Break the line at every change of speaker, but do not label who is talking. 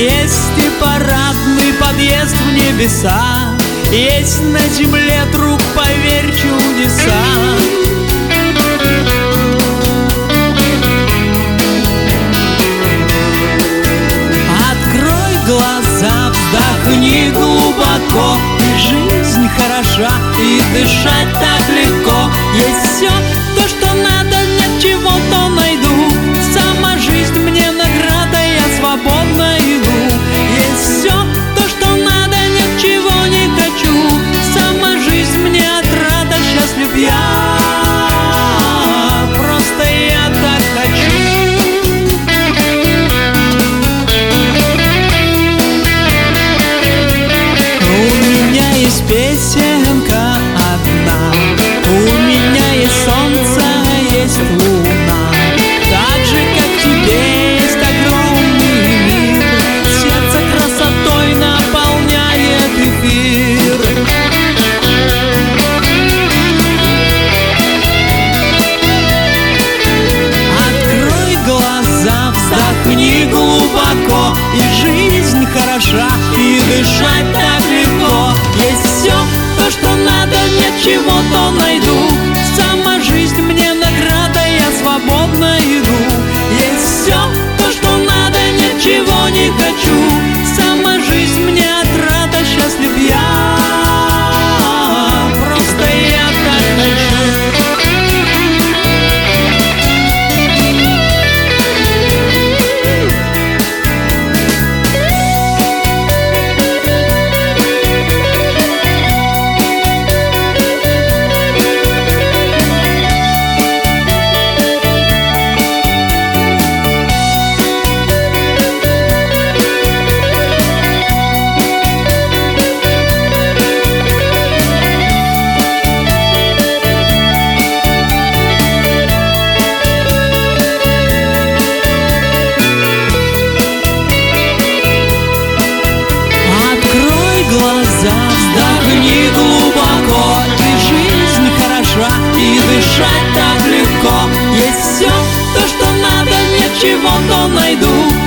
Есть и парадный подъезд в небеса, есть на земле, друг, поверь, чудеса. Открой глаза, вздохни глубоко, и жизнь хороша, и дышать так легко. Есть все то, что надо, нет чего-то найду. Сама жизнь мне награда, я свободно иду. Есть все то, что надо, нет чего не хочу. Сама жизнь мне отрада, счастлив я, просто я так хочу. У меня есть песенка одна, у меня есть солнце, есть луна. Так же, как тебе есть огромный мир, сердце красотой наполняет эфир. Открой глаза, вздохни глубоко, и жизнь хороша, и дышать так легко. Есть все то, что надо, нет чего-то найду. Сама жизнь мне награда, я свободно иду. Есть все то, что надо, ничего не хочу. Сама жизнь мне отрада, счастлив я, просто я так хочу. Глаза, вздохни глубоко, и жизнь хороша, и дышать так легко. Есть все то, что надо, нет чего-то найду.